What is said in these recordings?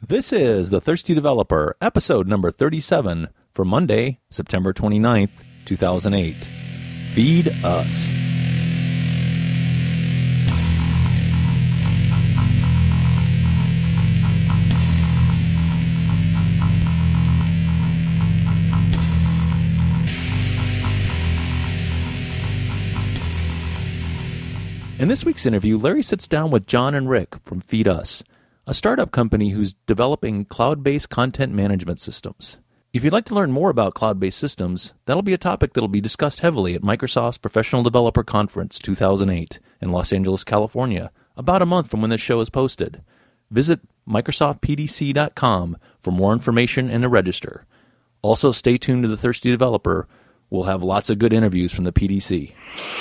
This is The Thirsty Developer, episode number 37 for Monday, September 29th, 2008. Feed Us. In this week's interview, Larry sits down with John and Rick from Feed Us, a startup company who's developing cloud-based content management systems. If you'd like to learn more about cloud-based systems, that'll be a topic that'll be discussed heavily at Microsoft's Professional Developer Conference 2008 in Los Angeles, California, about a month from when this show is posted. Visit MicrosoftPDC.com for more information and to register. Also, stay tuned to The Thirsty Developer. We'll have lots of good interviews from the PDC.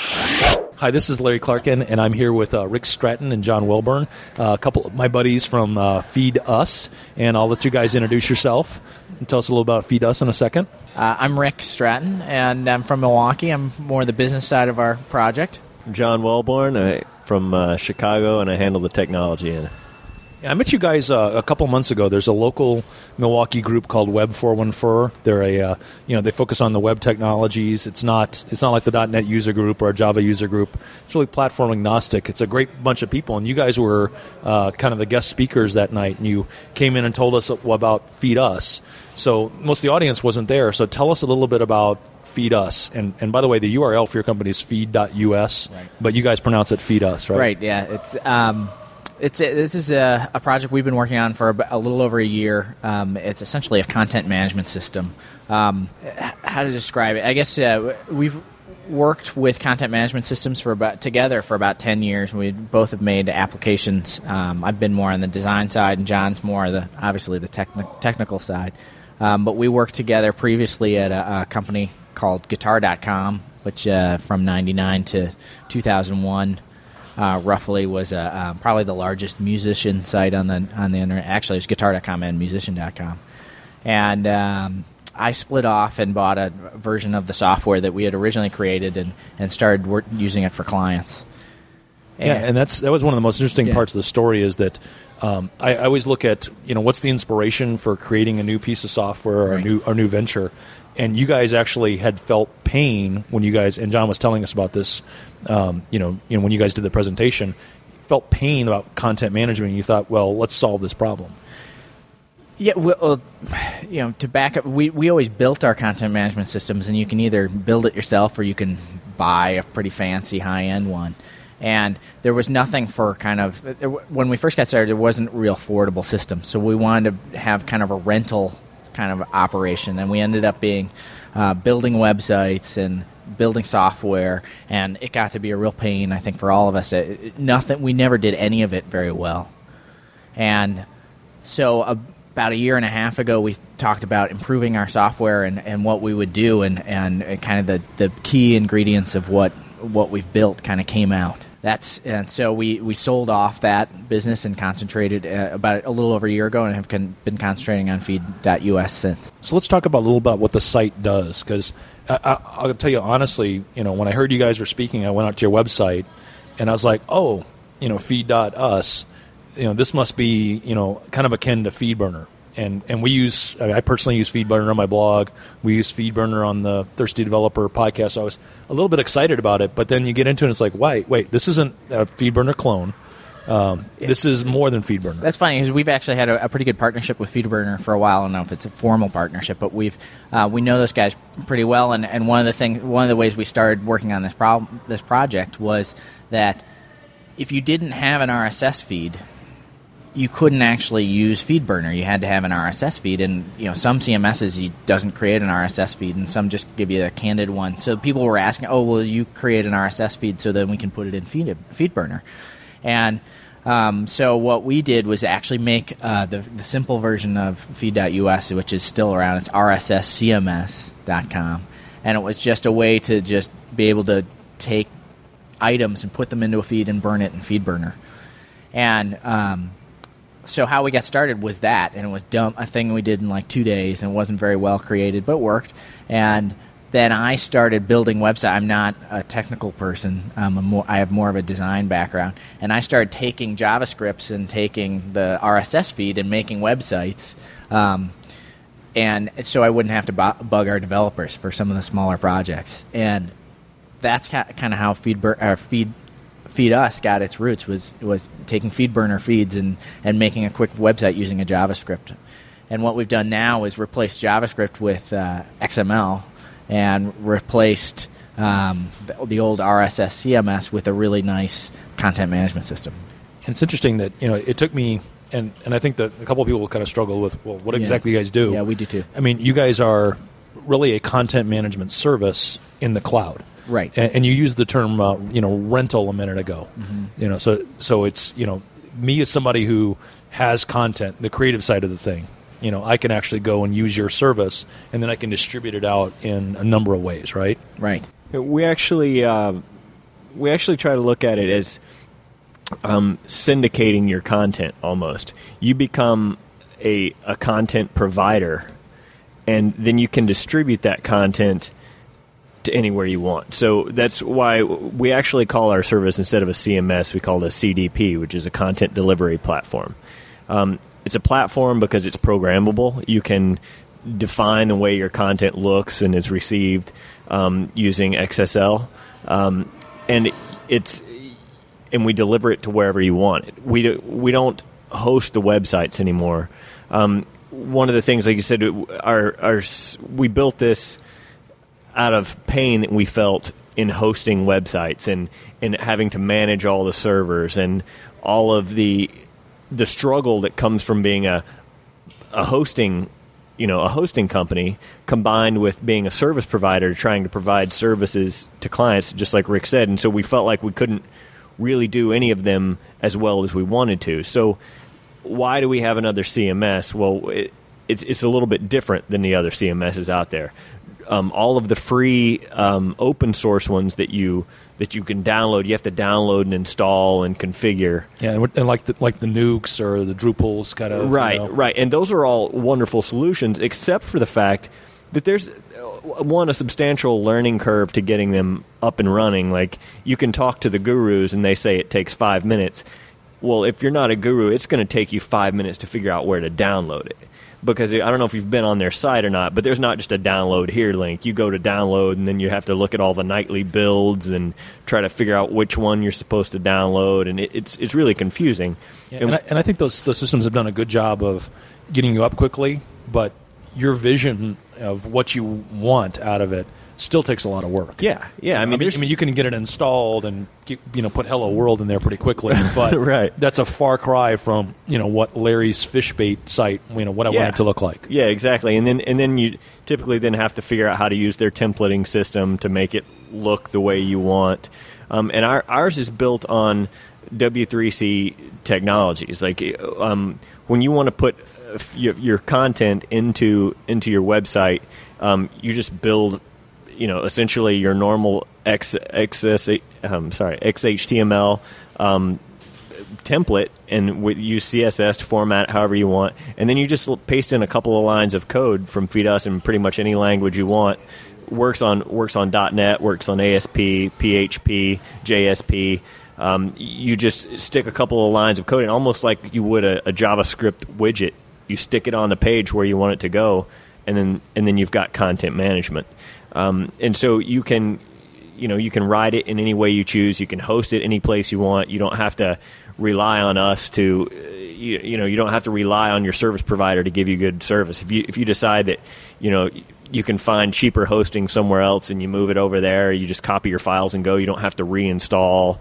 Hi, this is Larry Clarkin, and I'm here with Rick Stratton and John Welborn, a couple of my buddies from Feed Us, and I'll let you guys introduce yourself and tell us a little about Feed Us in a second. I'm Rick Stratton, and I'm from Milwaukee. I'm more the business side of our project. John Welborn, from Chicago, and I handle the technology in it. Yeah, I met you guys a couple months ago. There's a local Milwaukee group called Web 414. They're they focus on the web technologies. It's not like the .NET user group or a Java user group. It's really platform agnostic. It's a great bunch of people, and you guys were kind of the guest speakers that night. And you came in and told us about Feed Us. So most of the audience wasn't there. So tell us a little bit about Feed Us. And by the way, the URL for your company is feed.us, right, but you guys pronounce it Feed Us, right? Right. Yeah. This is a project we've been working on for a little over a year. It's essentially a content management system. How to describe it? I guess we've worked with content management systems together for about 10 years. We both have made applications. I've been more on the design side, and John's more the technical side. But we worked together previously at a company called Guitar.com, which from 99 to 2001. Roughly was probably the largest musician site on the internet. Actually, it was Guitar.com and Musician.com. And I split off and bought a version of the software that we had originally created and started using it for clients. And that was one of the most interesting parts of the story is that I always look at what's the inspiration for creating a new piece of software or a new venture. And you guys actually had felt pain when you guys, and John was telling us about this, when you guys did the presentation, felt pain about content management, and you thought, well, let's solve this problem. Yeah, well, to back up, we always built our content management systems, and you can either build it yourself or you can buy a pretty fancy high-end one. And there was nothing for when we first got started, there wasn't a real affordable system. So we wanted to have kind of a rental kind of operation, and we ended up being building websites and building software, and it got to be a real pain, I think, for all of us. We never did any of it very well. And so about a year and a half ago, we talked about improving our software and what we would do, and kind of the key ingredients of what we've built kind of came out. And so we sold off that business and concentrated about a little over a year ago, and have been concentrating on feed.us since. So let's talk about a little about what the site does, because I'll tell you honestly, when I heard you guys were speaking, I went out to your website, and I was like, feed.us, this must be kind of akin to FeedBurner. And I personally use FeedBurner on my blog. We use FeedBurner on the Thirsty Developer podcast. So I was a little bit excited about it, but then you get into it and it's like, wait, this isn't a FeedBurner clone. This is more than FeedBurner. That's funny because we've actually had a pretty good partnership with FeedBurner for a while. I don't know if it's a formal partnership, but we know those guys pretty well. And one of the ways we started working on this project was that if you didn't have an RSS feed, you couldn't actually use FeedBurner. You had to have an RSS feed, and some CMSs doesn't create an RSS feed, and some just give you a candid one. So people were asking, will you create an RSS feed so then we can put it in FeedBurner? And so what we did was actually make the simple version of feed.us, which is still around. It's rsscms.com, and it was just a way to just be able to take items and put them into a feed and burn it in FeedBurner. And so how we got started was that, and it was a thing we did in like 2 days, and it wasn't very well created, but it worked. And then I started building websites. I'm not a technical person. I have more of a design background. And I started taking JavaScripts and taking the RSS feed and making websites. And so I wouldn't have to bug our developers for some of the smaller projects. And that's kind of how Feed Us got its roots, was taking FeedBurner feeds and making a quick website using a JavaScript. And what we've done now is replace JavaScript with XML and replaced the old RSS CMS with a really nice content management system. And it's interesting that it took me, and I think that a couple of people kind of struggle with, well, what exactly you guys do? Yeah, we do too. I mean, you guys are really a content management service in the cloud. Right. And you used the term, rental a minute ago. Mm-hmm. So it's, me as somebody who has content, the creative side of the thing, I can actually go and use your service, and then I can distribute it out in a number of ways, right? Right. We actually try to look at it as syndicating your content almost. You become a content provider, and then you can distribute that content to anywhere you want. So that's why we actually call our service, instead of a CMS, we call it a CDP, which is a content delivery platform. It's a platform because it's programmable. You can define the way your content looks and is received using XSL, and we deliver it to wherever you want it. We don't host the websites anymore. One of the things, like you said, we built this out of pain that we felt in hosting websites and having to manage all the servers and all of the struggle that comes from being a hosting company combined with being a service provider trying to provide services to clients, just like Rick said. And so we felt like we couldn't really do any of them as well as we wanted to. So why do we have another CMS? Well, it's a little bit different than the other CMSs out there. All of the free open source ones that you can download, you have to download and install and configure. Yeah, and like the Nukes or the Drupals kind of. Right. And those are all wonderful solutions, except for the fact that there's a substantial learning curve to getting them up and running. Like, you can talk to the gurus and they say it takes 5 minutes. Well, if you're not a guru, it's going to take you 5 minutes to figure out where to download it. Because I don't know if you've been on their site or not, but there's not just a download here link. You go to download, and then you have to look at all the nightly builds and try to figure out which one you're supposed to download, and it's really confusing. Yeah, and I think those systems have done a good job of getting you up quickly, but your vision of what you want out of it still takes a lot of work. Yeah. I mean, you can get it installed and put Hello World in there pretty quickly, but right. That's a far cry from what Larry's Fishbait site what I want it to look like. Yeah, exactly. And then you typically then have to figure out how to use their templating system to make it look the way you want. And ours is built on W3C technologies. Like when you want to put your content into your website, you just build essentially your normal XHTML template, and use CSS to format it however you want, and then you just paste in a couple of lines of code from Feed Us in pretty much any language you want. Works on .NET, works on ASP, PHP, JSP. You just stick a couple of lines of code in, almost like you would a JavaScript widget. You stick it on the page where you want it to go, and then you've got content management. And so you can write it in any way you choose. You can host it any place you want. You don't have to rely on us to, you don't have to rely on your service provider to give you good service. If you decide that, you can find cheaper hosting somewhere else and you move it over there, you just copy your files and go. You don't have to reinstall.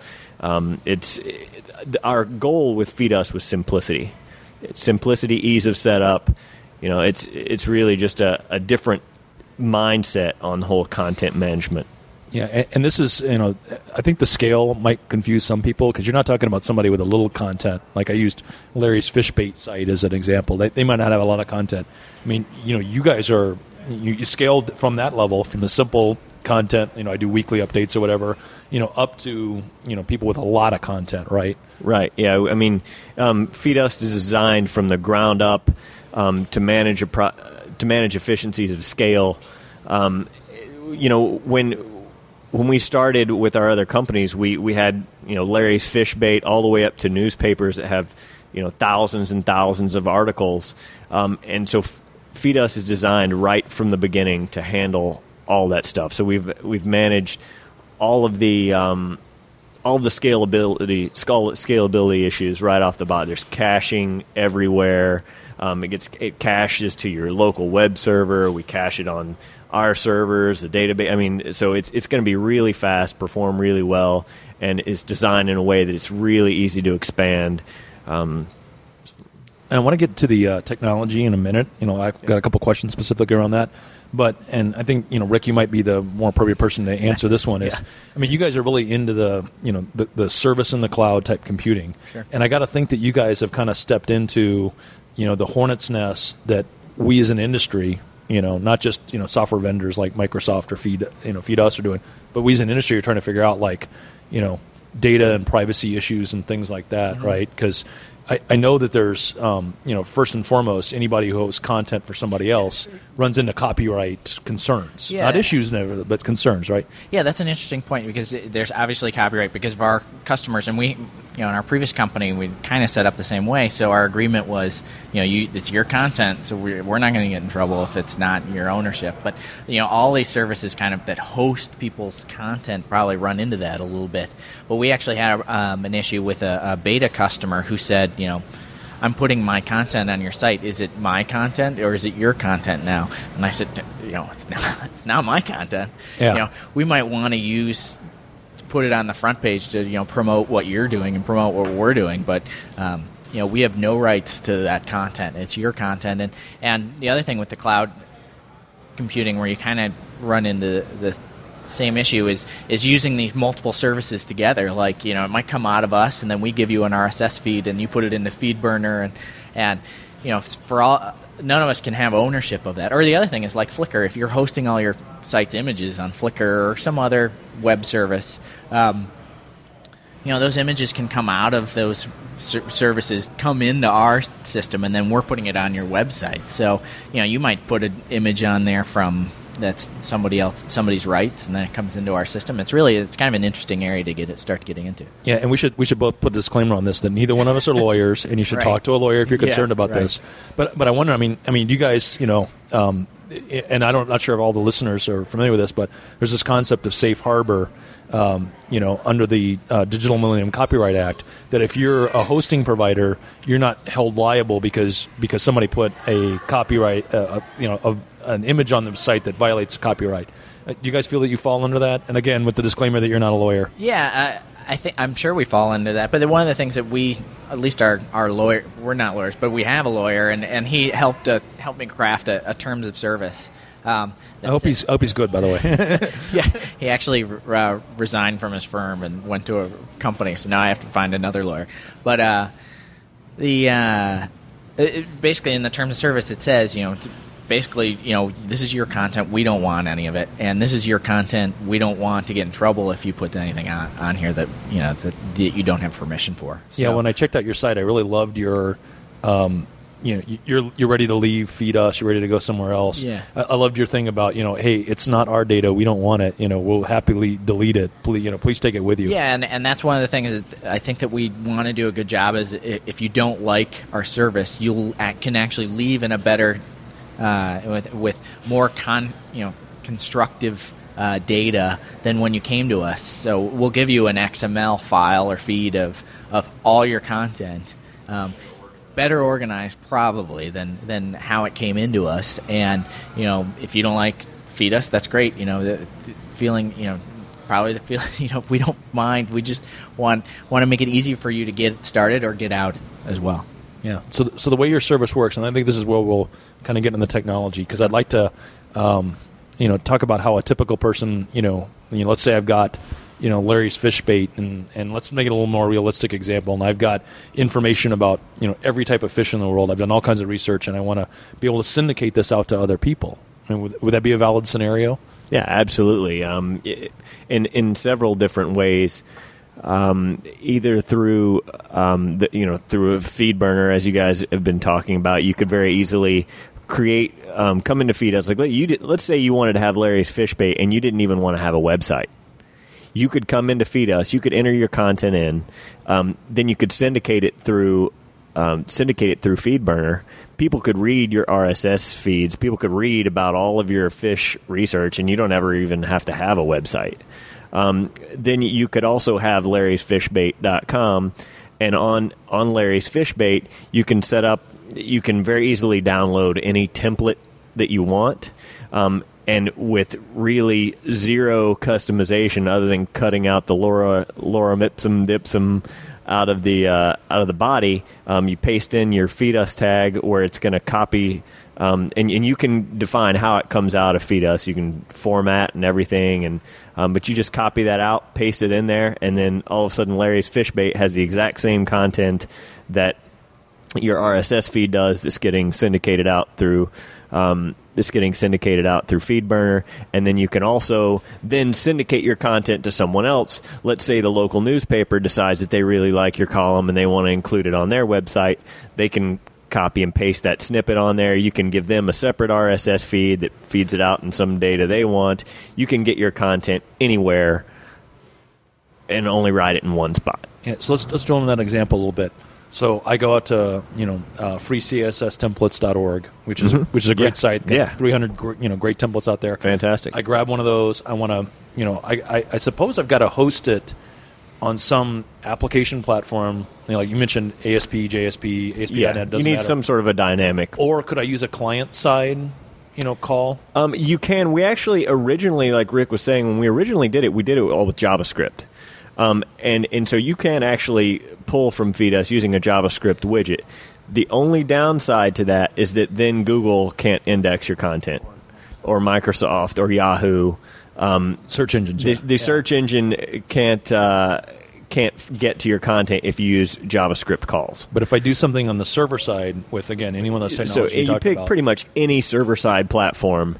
Our goal with Feed Us was simplicity. Simplicity, ease of setup. It's really just a different mindset on the whole content management. Yeah, and this is, I think the scale might confuse some people, because you're not talking about somebody with a little content. Like I used Larry's Fishbait site as an example. They might not have a lot of content. I mean, you guys are, you scaled from that level, from the simple content, I do weekly updates or whatever, up to, people with a lot of content, right? Right, yeah. I mean, Feed Us is designed from the ground up to manage efficiencies of scale. when we started with our other companies, we had Larry's Fish Bait all the way up to newspapers that have thousands and thousands of articles, and so Feed Us is designed right from the beginning to handle all that stuff. So we've managed all of the scalability issues right off the bat. There's caching everywhere. It caches to your local web server. We cache it on our servers, the database. I mean, so it's going to be really fast, perform really well, and is designed in a way that it's really easy to expand. And I want to get to the technology in a minute. I've got a couple questions specifically around that. And I think, Rick, you might be the more appropriate person to answer this one. I mean, you guys are really into the service in the cloud type computing. Sure. And I got to think that you guys have kind of stepped into, the hornet's nest that we as an industry, not just, software vendors like Microsoft or Feed Us are doing, but we as an industry are trying to figure out data and privacy issues and things like that, mm-hmm. right? Because I know that there's, first and foremost, anybody who hosts content for somebody else runs into copyright concerns. Yeah. Not issues, but concerns, right? Yeah, that's an interesting point because there's obviously copyright because of our customers. And we, in our previous company, we kind of set up the same way. So our agreement was, it's your content, so we're not going to get in trouble if it's not your ownership. But, all these services kind of that host people's content probably run into that a little bit. But we actually had an issue with a beta customer who said, I'm putting my content on your site. Is it my content or is it your content now? And I said, it's not my content. Yeah. We might want to put it on the front page to promote what you're doing and promote what we're doing, but we have no rights to that content. It's your content. And the other thing with the cloud computing, where you kind of run into the same issue, is using these multiple services together. Like, it might come out of us, and then we give you an RSS feed, and you put it into FeedBurner, and for all, none of us can have ownership of that. Or the other thing is like Flickr. If you're hosting all your site's images on Flickr or some other web service, those images can come out of those services, come into our system, and then we're putting it on your website. So, you might put an image on there from that's somebody's rights, and then it comes into our system. It's kind of an interesting area to start getting into. Yeah, and we should both put a disclaimer on this that neither one of us are lawyers, and you should right. talk to a lawyer if you're concerned about right. this. But I wonder, I mean, you guys, and I'm not sure if all the listeners are familiar with this, but there's this concept of safe harbor, under the Digital Millennium Copyright Act, that if you're a hosting provider, you're not held liable because somebody put a copyright, an image on the site that violates copyright. Do you guys feel that you fall under that? And again, with the disclaimer that you're not a lawyer. Yeah, I'm sure we fall into that. But one of the things that at least our lawyer, we're not lawyers, but we have a lawyer, and he helped me craft a terms of service. I hope he's good, by the way. Yeah, he actually resigned from his firm and went to a company, so now I have to find another lawyer. But basically in the terms of service, it says, basically, this is your content, we don't want any of it, and this is your content, we don't want to get in trouble if you put anything on here that that you don't have permission for. So, yeah, when I checked out your site, I really loved your you're ready to leave Feed Us, you're ready to go somewhere else. Yeah. I loved your thing about, hey, it's not our data, we don't want it, we'll happily delete it, please take it with you. Yeah, and that's one of the things I think that we want to do a good job is if you don't like our service, can actually leave in a better with more constructive data than when you came to us. So we'll give you an XML file or feed of all your content, better organized probably than how it came into us. And if you don't like Feed Us, that's great. The feeling, probably the feeling, we don't mind. We just want to make it easy for you to get started or get out as well. Yeah. So the way your service works, and I think this is where we'll kind of get into the technology, because I'd like to, talk about how a typical person, let's say I've got, Larry's Fish Bait, and let's make it a little more realistic example. And I've got information about, every type of fish in the world. I've done all kinds of research, and I want to be able to syndicate this out to other people. I mean, would that be a valid scenario? Yeah, absolutely. In several different ways. either through through a FeedBurner, as you guys have been talking about. You could very easily create come into Feed Us. Like let's say you wanted to have Larry's Fish Bait and you didn't even want to have a website. You could come into Feed Us. You could enter your content in. Then you could syndicate it through FeedBurner. People could read your RSS feeds. People could read about all of your fish research, and you don't ever even have to have a website. Then you could also have Larry'sFishBait.com, and on Larry's Fish Bait, you can set up. You can very easily download any template that you want. And with really zero customization, other than cutting out the lorem ipsum dipsum out of the body, you paste in your Feed Us tag where it's going to copy, and you can define how it comes out of Feed Us. You can format and everything, and but you just copy that out, paste it in there, and then all of a sudden Larry's Fish Bait has the exact same content that your RSS feed does. That's getting syndicated out through. FeedBurner, and then you can also then syndicate your content to someone else. Let's say the local newspaper decides that they really like your column and they want to include it on their website. They can copy and paste that snippet on there. You can give them a separate RSS feed that feeds it out in some data they want. You can get your content anywhere and only write it in one spot. Yeah, so let's drill into that example a little bit. So I go out to freecsstemplates.org, which is a great site. Got 300 great templates out there. Fantastic. I grab one of those. I want to I suppose I've got to host it on some application platform. Like you mentioned, ASP, JSP, ASP.NET. Yeah, doesn't you need matter. some sort of a dynamic. Or could I use a client side call? You can. We actually originally, like Rick was saying, when we originally did it, we did it all with JavaScript. And so you can actually pull from Feed Us using a JavaScript widget. The only downside to that is that then Google can't index your content, or Microsoft, or Yahoo. Search engines. The search engine can't get to your content if you use JavaScript calls. But if I do something on the server side with, again, any one of those technologies so you pick about, pretty much any server-side platform.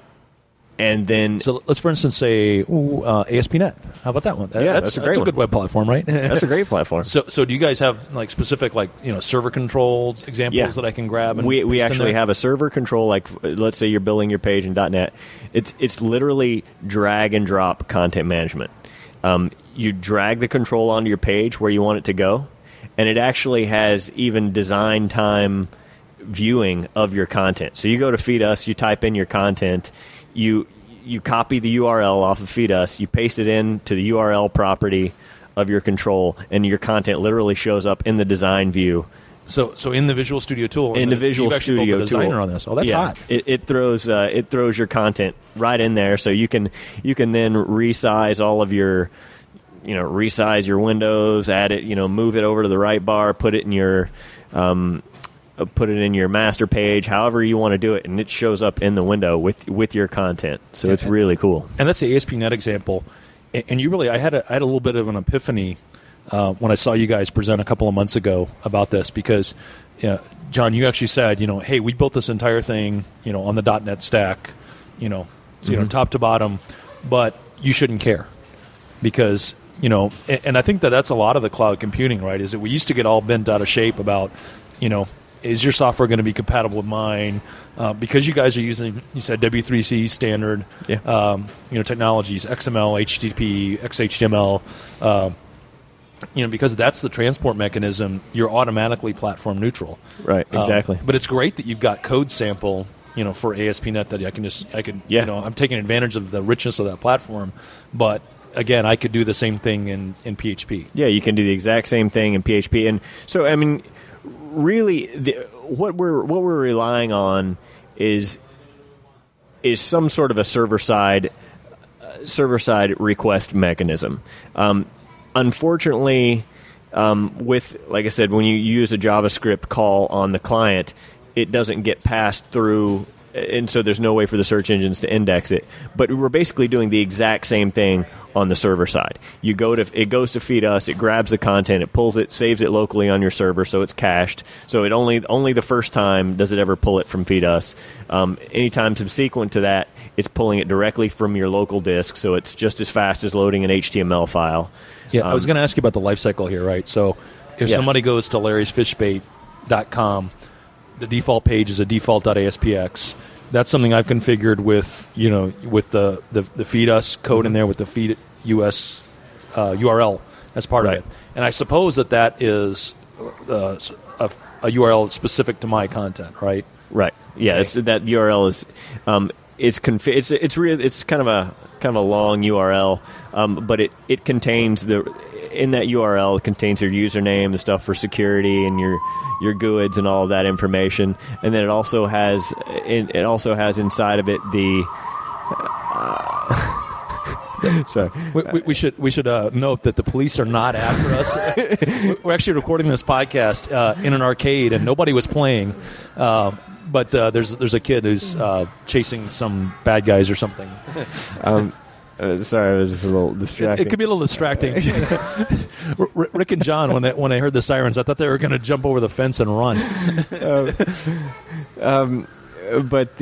And then, so let's, for instance, say ASP.NET. How about that one? That's a great that's one. a good web platform, right? That's a great platform. So do you guys have like specific server controlled examples that I can grab? And we actually have a server control. Like let's say you're building your page in .NET. It's literally drag and drop content management. You drag the control onto your page where you want it to go, and it actually has even design time viewing of your content. So you go to Feed Us, you type in your content. You copy the URL off of Feed Us, you paste it into the URL property of your control, and your content literally shows up in the design view. So in the Visual Studio tool, in the Visual Studio tool, designer on this. Oh, that's hot. It throws your content right in there, so you can then resize all of your resize your windows, add it, move it over to the right bar, put it in your master page, however you want to do it, and it shows up in the window with your content. So it's really cool. And that's the ASP.NET example. And you really, I had a little bit of an epiphany when I saw you guys present a couple of months ago about this, because John, you actually said, hey, we built this entire thing, on the .NET stack, top to bottom, but you shouldn't care because. And I think that's a lot of the cloud computing, right? Is that we used to get all bent out of shape about, is your software going to be compatible with mine? Because you guys are using, you said W3C standard, technologies, XML, HTTP, XHTML. Because that's the transport mechanism, you're automatically platform neutral. Right. Exactly. But it's great that you've got code sample, for ASP.NET that I'm taking advantage of the richness of that platform, but. Again, I could do the same thing in PHP. Yeah, you can do the exact same thing in PHP, and so I mean, really, what we're relying on is some sort of a server side request mechanism. Unfortunately, with like I said, when you use a JavaScript call on the client, it doesn't get passed through and so there's no way for the search engines to index it. But we're basically doing the exact same thing on the server side. It goes to Feed Us, it grabs the content, it pulls it, saves it locally on your server, so it's cached. So it only the first time does it ever pull it from Feed Us. Anytime subsequent to that, it's pulling it directly from your local disk, so it's just as fast as loading an HTML file. Yeah, I was going to ask you about the life cycle here, right? So if somebody goes to larrysfishbait.com, the default page is a default.aspx. That's something I've configured with the Feed Us code in there with the Feed US URL as part of it. And I suppose that is a URL specific to my content, right? Right. Yeah. Okay. That URL is it's kind of a long URL, but it contains in that URL it contains your username, the stuff for security, and your GUIDs and all of that information. And then it also has inside of it the. Sorry. We should note that the police are not after us. We're actually recording this podcast in an arcade, and nobody was playing. But there's a kid who's chasing some bad guys or something. Sorry, I was just a little distracting. It could be a little distracting. Rick and John, when they heard the sirens, I thought they were going to jump over the fence and run. But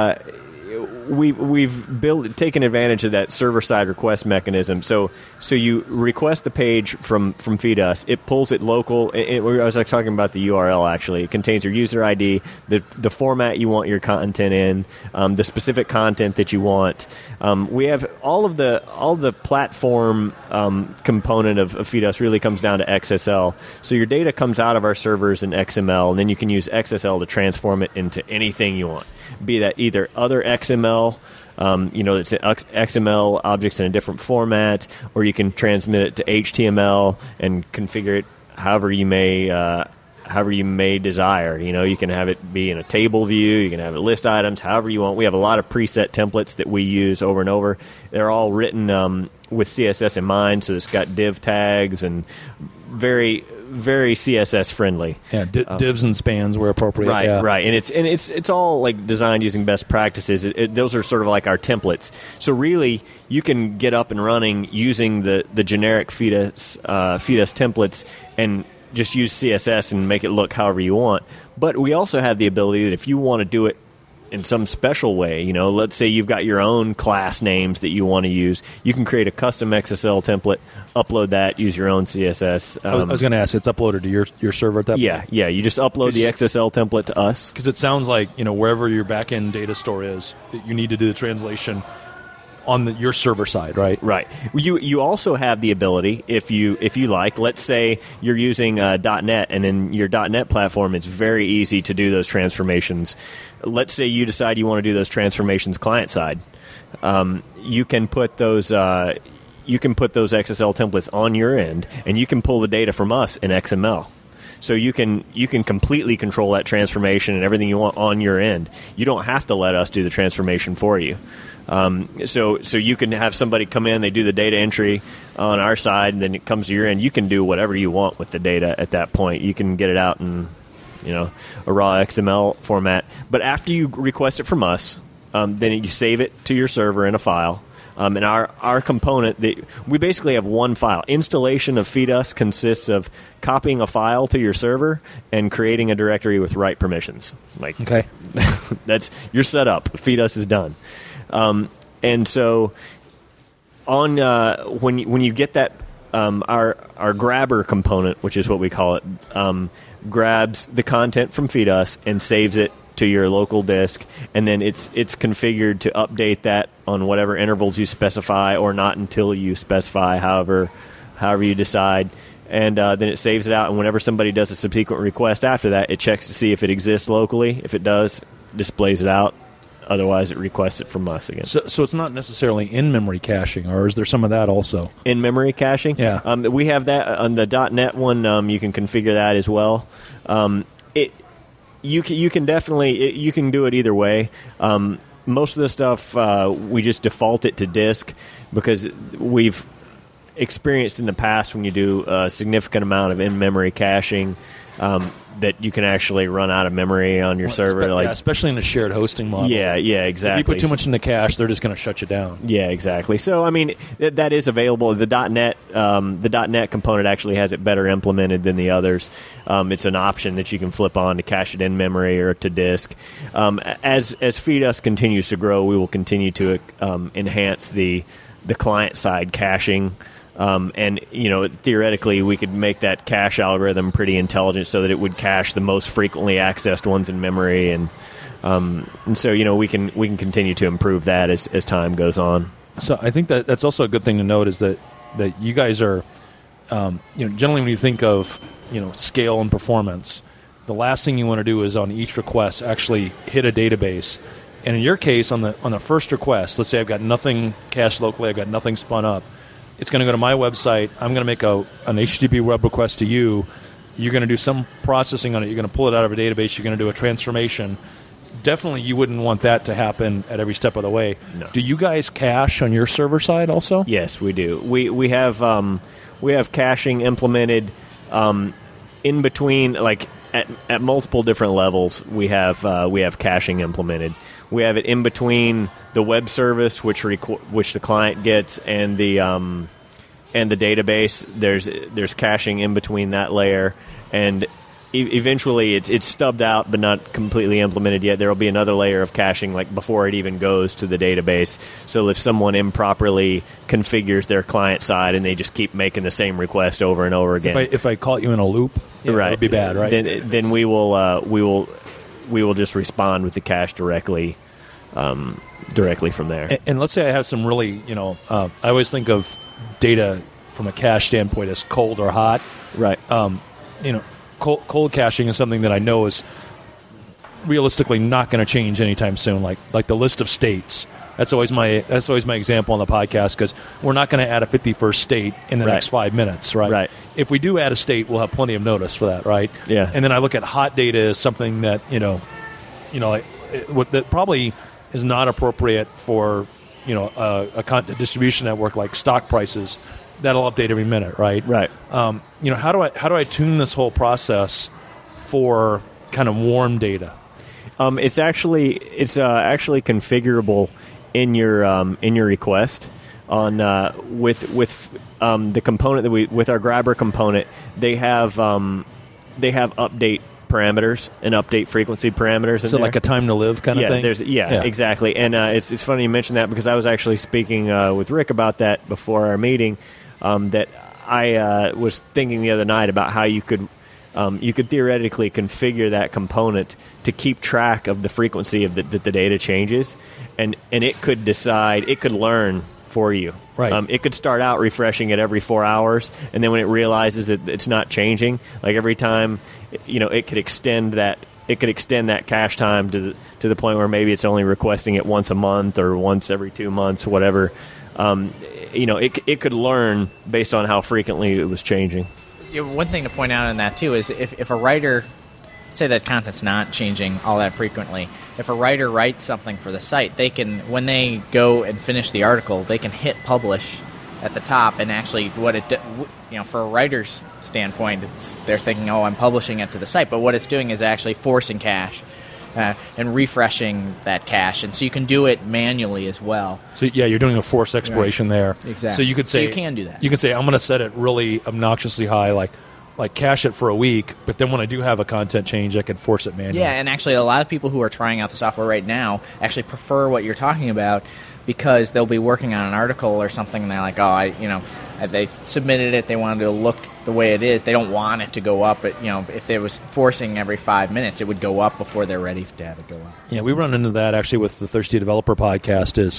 we've taken advantage of that server-side request mechanism. So you request the page from Feed Us. It pulls it local. I was talking about the URL, actually. It contains your user ID, the format you want your content in, the specific content that you want. We have all the platform component of Feed Us really comes down to XSL. So your data comes out of our servers in XML, and then you can use XSL to transform it into anything you want. Be that either other XML, it's XML objects in a different format, or you can transmit it to HTML and configure it however you may desire. You can have it be in a table view, you can have it list items, however you want. We have a lot of preset templates that we use over and over. They're all written with CSS in mind, so it's got div tags and very, very CSS friendly. Yeah, divs and spans where appropriate. Right, yeah. Right, and it's all like designed using best practices. Those are sort of like our templates. So really, you can get up and running using the generic Feed Us templates and just use CSS and make it look however you want. But we also have the ability that if you want to do it in some special way, let's say you've got your own class names that you want to use, you can create a custom XSL template, upload that, use your own CSS. I was going to ask, it's uploaded to your server at that point? Yeah, you just upload the XSL template to us. Because it sounds like, wherever your back-end data store is, that you need to do the translation on your server side, right? Right. You also have the ability, if you like, let's say you're using .NET, and in your .NET platform, it's very easy to do those transformations. Let's say you decide you want to do those transformations client side. You can put those XSL templates on your end, and you can pull the data from us in XML. So you can completely control that transformation and everything you want on your end. You don't have to let us do the transformation for you. So you can have somebody come in, they do the data entry on our side, and then it comes to your end. You can do whatever you want with the data at that point. You can get it out in a raw XML format. But after you request it from us, then you save it to your server in a file. And our component, we basically have one file. Installation of Feed Us consists of copying a file to your server and creating a directory with write permissions. Okay. That's your setup. Feed Us is done. And so when you get that, our grabber component, which is what we call it, grabs the content from Feed Us and saves it to your local disk, and then it's configured to update that on whatever intervals you specify, or not until you specify, however you decide. And then it saves it out, and whenever somebody does a subsequent request after that, it checks to see if it exists locally. If it does, displays it out. Otherwise, it requests it from us again. So it's not necessarily in-memory caching, or is there some of that also? In-memory caching? Yeah. We have that on the .NET one. You can configure that as well. You can definitely you can do it either way. Most of the stuff we just default it to disk, because we've experienced in the past when you do a significant amount of in-memory caching, that you can actually run out of memory on your server. Yeah, especially in a shared hosting model. Yeah, exactly. If you put too much into cache, they're just going to shut you down. Yeah, exactly. So, I mean, that is available. The .NET component actually has it better implemented than the others. It's an option that you can flip on to cache it in memory or to disk. As FeedUs continues to grow, we will continue to enhance the client-side caching. And, theoretically, we could make that cache algorithm pretty intelligent so that it would cache the most frequently accessed ones in memory. And so, we can continue to improve that as time goes on. So I think that's also a good thing to note is that you guys are, generally when you think of, scale and performance, the last thing you want to do is on each request actually hit a database. And in your case, on the first request, let's say I've got nothing cached locally, I've got nothing spun up. It's going to go to my website. I'm going to make an HTTP web request to you. You're going to do some processing on it. You're going to pull it out of a database. You're going to do a transformation. Definitely, you wouldn't want that to happen at every step of the way. No. Do you guys cache on your server side also? Yes, we do. We have caching implemented in between, like at multiple different levels. We have caching implemented. We have it in between the web service, which the client gets, and the database. There's caching in between that layer, and eventually it's stubbed out but not completely implemented yet. There will be another layer of caching like before it even goes to the database. So if someone improperly configures their client side and they just keep making the same request over and over again, if I caught you in a loop, right, it would be bad, right? Then we will just respond with the cache directly from there. And let's say I have some really, I always think of data from a cache standpoint as cold or hot. Right. Cold caching is something that I know is realistically not going to change anytime soon. Like the list of states. That's always my example on the podcast, because we're not going to add a 51st state in the next 5 minutes, right? Right. If we do add a state, we'll have plenty of notice for that, right? Yeah. And then I look at hot data as something that that probably is not appropriate for a content distribution network like stock prices. That'll update every minute, right? Right. How do I tune this whole process for kind of warm data? It's actually configurable in your request on with the component that with our Grabber component. They have update parameters and update frequency parameters. So like a time to live kind of thing? Yeah, exactly. And it's funny you mentioned that, because I was actually speaking with Rick about that before our meeting, that I was thinking the other night about how you could theoretically configure that component to keep track of the frequency of that the data changes, and it could decide, it could learn for you. Right. It could start out refreshing it every 4 hours, and then when it realizes that it's not changing, like every time, it could extend that. It could extend that cache time to the point where maybe it's only requesting it once a month or once every 2 months, whatever. It could learn based on how frequently it was changing. One thing to point out on that too is if a writer, say that content's not changing all that frequently, if a writer writes something for the site, they can, when they go and finish the article, they can hit publish at the top, and actually for a writer's standpoint, they're thinking, oh, I'm publishing it to the site, but what it's doing is actually forcing cache and refreshing that cache, and so you can do it manually as well. So you're doing a forced expiration there. Exactly. So you could say, you can do that. You can say, I'm going to set it really obnoxiously high, like cache it for a week, but then when I do have a content change, I can force it manually. Yeah, and actually a lot of people who are trying out the software right now actually prefer what you're talking about, because they'll be working on an article or something, and they're like, they submitted it, they wanted to look the way it is. They don't want it to go up, but if they was forcing every 5 minutes, it would go up before they're ready to have it go up. Yeah, we run into that actually with the Thirsty Developer podcast. Is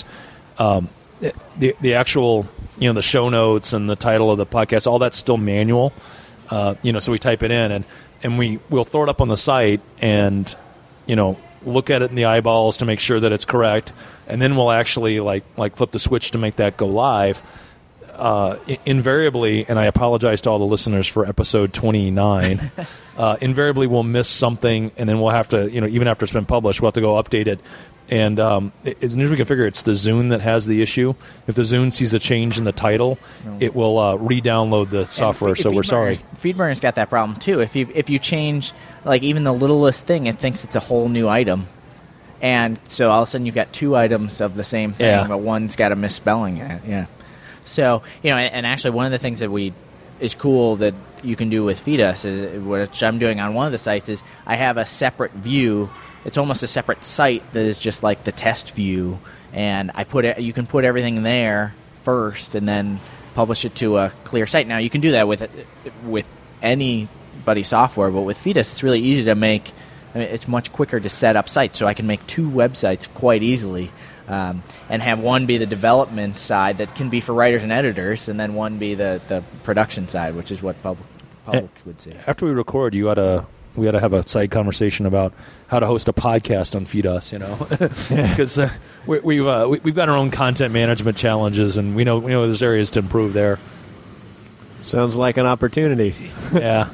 the actual the show notes and the title of the podcast, all that's still manual. So we type it in and we'll throw it up on the site and look at it in the eyeballs to make sure that it's correct, and then we'll actually like flip the switch to make that go live. invariably, and I apologize to all the listeners for episode 29, invariably we'll miss something, and then we'll have to, even after it's been published, we'll have to go update it. And as near as we can figure, it's the Zune that has the issue. If the Zune sees a change in the title, it will re-download the software, so we're sorry. FeedBurner's got that problem, too. If you change, like, even the littlest thing, it thinks it's a whole new item. And so all of a sudden you've got two items of the same thing, but one's got a misspelling in it. Yeah. So, and actually one of the things that is cool that you can do with FeedUs, is, which I'm doing on one of the sites, is I have a separate view. It's almost a separate site that is just like the test view, and you can put everything there first and then publish it to a clear site. Now, you can do that with anybody's software, but with FeedUs, it's really easy to make. I mean, it's much quicker to set up sites, so I can make two websites quite easily, and have one be the development side that can be for writers and editors, and then one be the production side, which is what public would see. After we record, we ought to have a side conversation about how to host a podcast on FeedUs, because we've got our own content management challenges, and we know there's areas to improve there. Sounds like an opportunity. Yeah.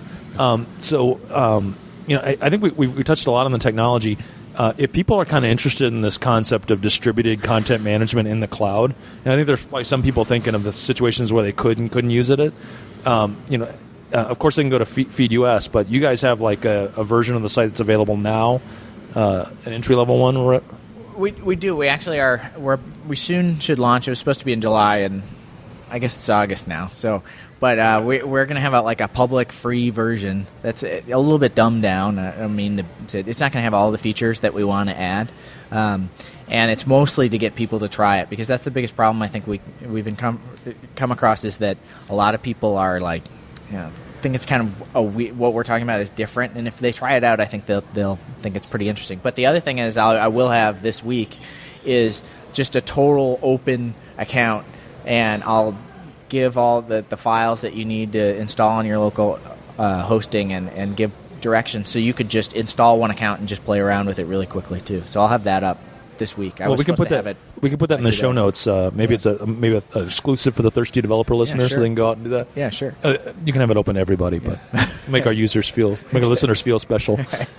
I think we touched a lot on the technology. If people are kind of interested in this concept of distributed content management in the cloud, and I think there's probably some people thinking of the situations where they could and couldn't use it. Of course, they can go to FeedUS, but you guys have like a version of the site that's available now, an entry-level one? We do. We actually are. We soon should launch. It was supposed to be in July, and I guess it's August now. So, but we're going to have a public free version that's a little bit dumbed down. I mean, it's not going to have all the features that we want to add, and it's mostly to get people to try it, because that's the biggest problem I think we've come across, is that a lot of people are like, think it's kind of what we're talking about is different, and if they try it out, I think they'll think it's pretty interesting. But the other thing is, I will have this week is just a total open account, and I'll give all the files that you need to install on your local hosting, and give directions, so you could just install one account and just play around with it really quickly too. So I'll have that up this week. We can put that in the show notes. Maybe it's maybe an exclusive for the thirsty developer listeners, so they can go out and do that. Yeah, sure. You can have it open to everybody, but make our listeners feel special.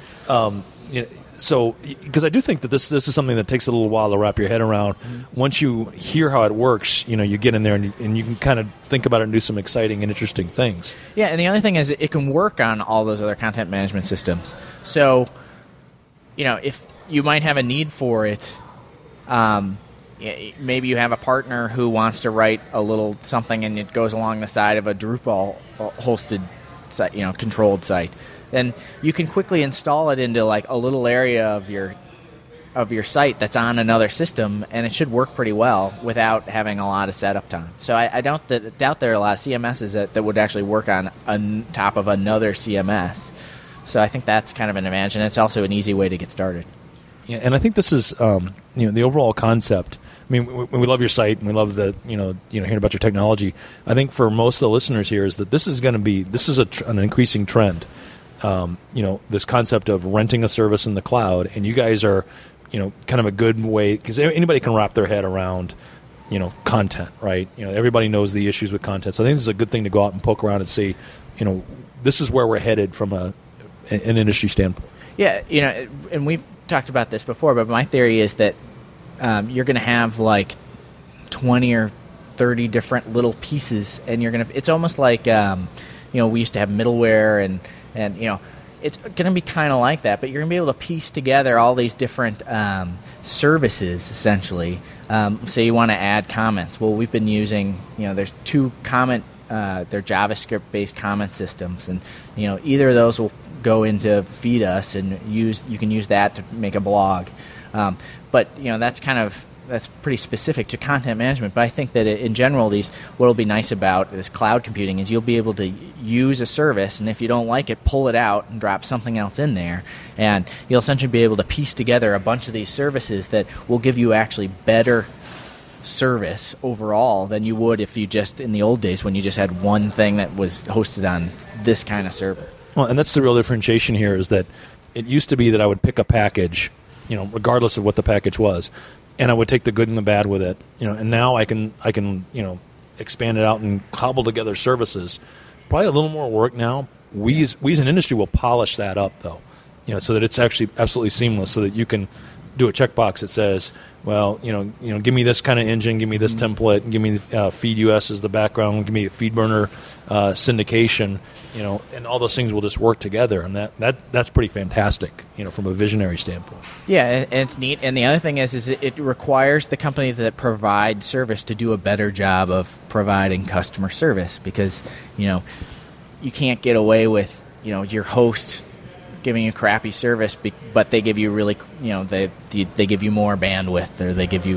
So, because I do think that this is something that takes a little while to wrap your head around. Mm-hmm. Once you hear how it works, you get in there and you can kind of think about it and do some exciting and interesting things. Yeah, and the other thing is it can work on all those other content management systems. So, if you might have a need for it, maybe you have a partner who wants to write a little something, and it goes along the side of a Drupal hosted site, controlled site. Then you can quickly install it into like a little area of your site that's on another system, and it should work pretty well without having a lot of setup time. So I doubt there are a lot of CMSs that would actually work on top of another CMS. So I think that's kind of an advantage, and it's also an easy way to get started. Yeah, and I think this is the overall concept. I mean, we love your site and we love hearing about your technology. I think for most of the listeners here is that this is an increasing trend. This concept of renting a service in the cloud, and you guys are, kind of a good way, because anybody can wrap their head around, content, right? Everybody knows the issues with content. So I think this is a good thing to go out and poke around and see, this is where we're headed from an industry standpoint. Yeah, and we've talked about this before, but my theory is that you're going to have like 20 or 30 different little pieces, and it's almost like, we used to have middleware and it's going to be kind of like that, but you're going to be able to piece together all these different services, essentially. Say you want to add comments. Well, we've been using, there's two they're JavaScript-based comment systems, and, either of those will go into FeedUs, and you can use that to make a blog. But, that's pretty specific to content management. But I think that in general, what will be nice about this cloud computing is you'll be able to use a service, and if you don't like it, pull it out and drop something else in there. And you'll essentially be able to piece together a bunch of these services that will give you actually better service overall than you would if you just, in the old days, when you just had one thing that was hosted on this kind of server. Well, and that's the real differentiation here, is that it used to be that I would pick a package, regardless of what the package was, and I would take the good and the bad with it, and now I can expand it out and cobble together services. Probably a little more work now. We as an industry will polish that up, though, so that it's actually absolutely seamless, so that you can do a checkbox that says, well, give me this kind of engine, give me this template, give me feed US as the background, give me a feed burner syndication, and all those things will just work together, and that's pretty fantastic, from a visionary standpoint. Yeah, and it's neat. And the other thing is it requires the companies that provide service to do a better job of providing customer service, because you can't get away with your host giving you crappy service, but they give you really, they give you more bandwidth, or they give you,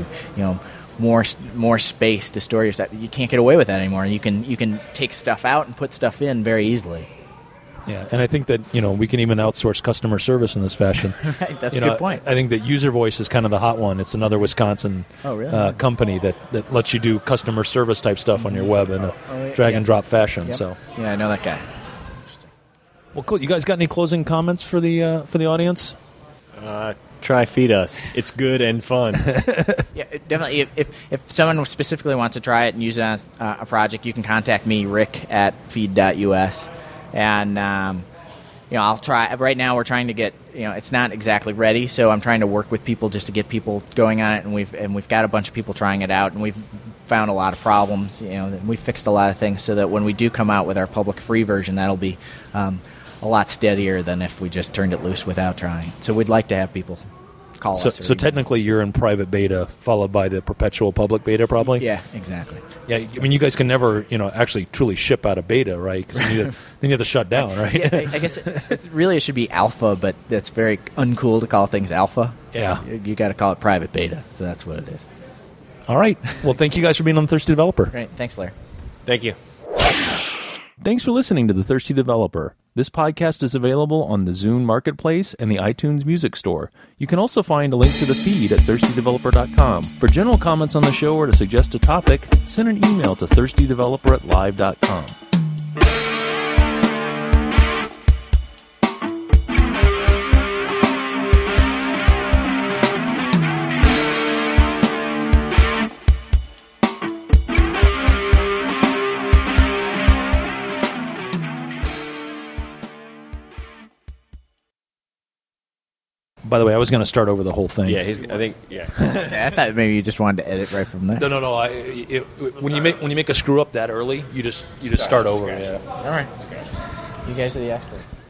more space to store your stuff. You can't get away with that anymore. You can take stuff out and put stuff in very easily. Yeah, and I think that we can even outsource customer service in this fashion. Right, that's a good point. I think that User Voice is kind of the hot one. It's another Wisconsin company that lets you do customer service type stuff on your web in a drag and drop fashion. Yep. So yeah, I know that guy. Well, cool. You guys got any closing comments for the audience? Try Feed Us. It's good and fun. Yeah, definitely. If someone specifically wants to try it and use it on a project, you can contact me, Rick at feed.us, and I'll try. Right now, we're trying to get. It's not exactly ready, so I'm trying to work with people just to get people going on it, and we've got a bunch of people trying it out, and we've found a lot of problems. We fixed a lot of things so that when we do come out with our public free version, that'll be a lot steadier than if we just turned it loose without trying. So we'd like to have people call us. So technically, you're in private beta, followed by the perpetual public beta, probably. Yeah, exactly. Yeah, I mean, you guys can never, actually truly ship out of beta, right? Because then you have to shut down, right? Yeah, I guess it should be alpha, but that's very uncool to call things alpha. Yeah, you got to call it private beta. So that's what it is. All right. Well, thank you guys for being on the Thirsty Developer. Great. Thanks, Larry. Thank you. Thanks for listening to The Thirsty Developer. This podcast is available on the Zune Marketplace and the iTunes Music Store. You can also find a link to the feed at thirstydeveloper.com. For general comments on the show or to suggest a topic, send an email to thirstydeveloper@live.com. By the way, I was going to start over the whole thing. Yeah, I thought maybe you just wanted to edit right from there. No. When you make a screw up that early, you just start over. Yeah. All right. You guys are the experts.